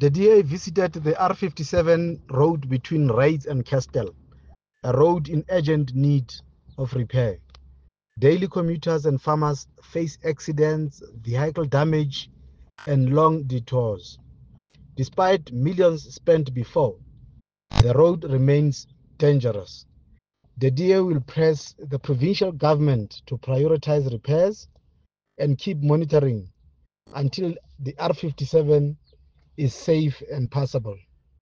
The DA visited the R57 road between Raids and Castell, a road in urgent need of repair. Daily commuters and farmers face accidents, vehicle damage, and long detours. Despite millions spent before, the road remains dangerous. The DA will press the provincial government to prioritize repairs and keep monitoring until the R57 is safe and passable.